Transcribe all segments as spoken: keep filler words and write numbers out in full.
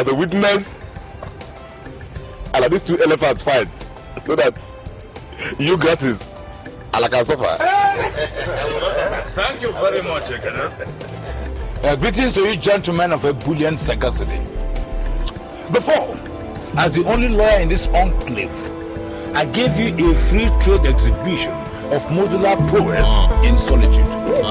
as a witness and these two elephants fight, so that you grasses I can suffer. Thank you very much, Ekene. Uh, greetings to you gentlemen of a bullion sagacity. Before, as the only lawyer in this enclave, I gave you a free trade exhibition of modular prowess uh, in solitude.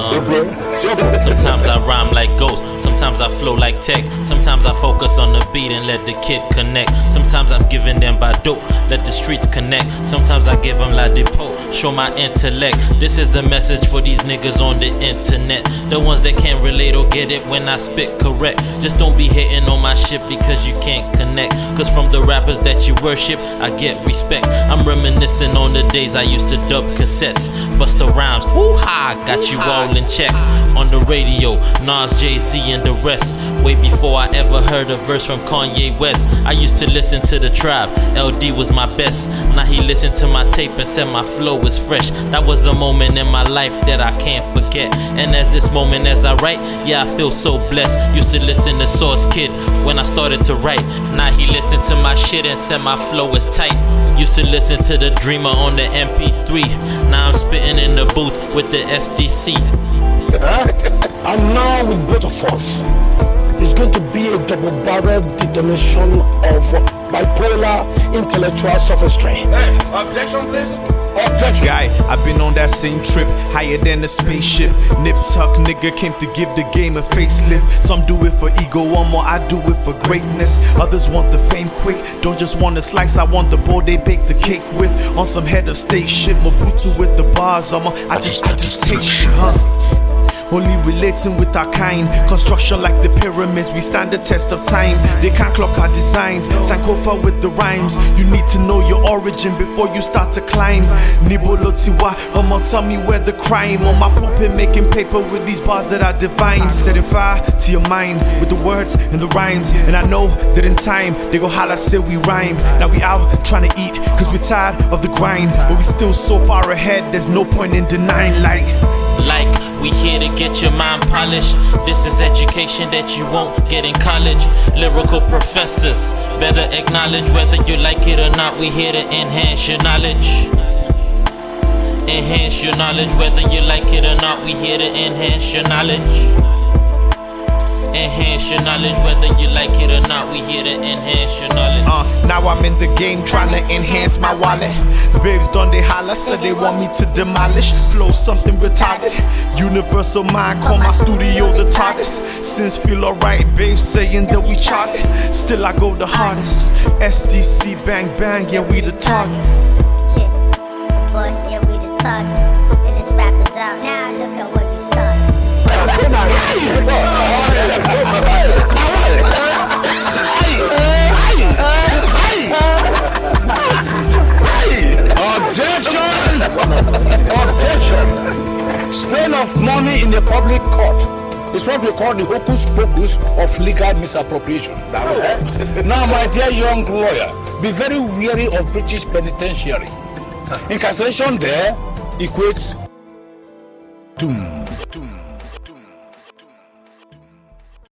Uh, sometimes I rhyme like Ghost, sometimes I flow like Tech, sometimes I focus on the beat and let the kid connect. Sometimes I'm giving them by dope, let the streets connect. Sometimes I give them La Depot, show my intellect. This is a message for these niggas on the internet, the ones that can't relate or get it when I spit correct. Just don't be hating on my shit because you can't connect, cause from the rappers that you worship I get respect. I'm reminiscing on the days I used to dub cassettes, bust the rhymes, woo-ha, got you all in check. On the radio, Nas, Jay-Z and the rest, way before I ever heard a verse from Kanye West. I used to listen to the Tribe, L D was my best. Now he listened to my tape and said my flow is fresh. That was a moment in my life that I can't forget, and at this moment as I write, yeah, I feel so blessed. Used to listen to Source Kid when I started to write. Now he listened to my shit and said my flow is tight. Used to listen to the Dreamer on the M P three. Now I'm spitting in the booth with the S D C. And now with both of us, it's going to be a double-barreled detonation of bipolar intellectual sophistry. Hey, objection please. Objection. Guy, I've been on that same trip, higher than a spaceship. Nip tuck nigga came to give the game a facelift. Some do it for ego, one more I do it for greatness. Others want the fame quick, don't just want a slice, I want the bowl they bake the cake with. On some head of state shit, Mobutu with the bars, I'm a, I just, I just take shit, huh? Only relating with our kind. Construction like the pyramids, we stand the test of time. They can't clock our designs. Sankofa with the rhymes. You need to know your origin before you start to climb. Nibolotiwa, Omo, tell me where the crime. On my pulpit making paper with these bars that are divine. Setting fire to your mind with the words and the rhymes. And I know that in time they go holla say we rhyme. Now we out trying to eat cause we tired of the grind, but we still so far ahead there's no point in denying. Like Like, we here to get your mind polished. This is education that you won't get in college. Lyrical professors, better acknowledge whether you like it or not. We here to enhance your knowledge. Enhance your knowledge, whether you like it or not. We here to enhance your knowledge. Enhance your knowledge, whether you like it or not. We here to enhance your knowledge. Uh, now I'm in the game trying to enhance my wallet. Babes done they holla, said they want me to demolish. Flow something retarded. Universal mind, call my studio the TARDIS. Since feel alright, babes saying that we charted. Still I go the hardest. S D C bang bang, yeah we the target. Yeah, boy, yeah we the target. And this rappers out now, look at where you started. Objection! Objection! Strain of money in a public court is what we call the hocus pocus of legal misappropriation. Now, my dear young lawyer, be very wary of British penitentiary. Incarceration there equates doom.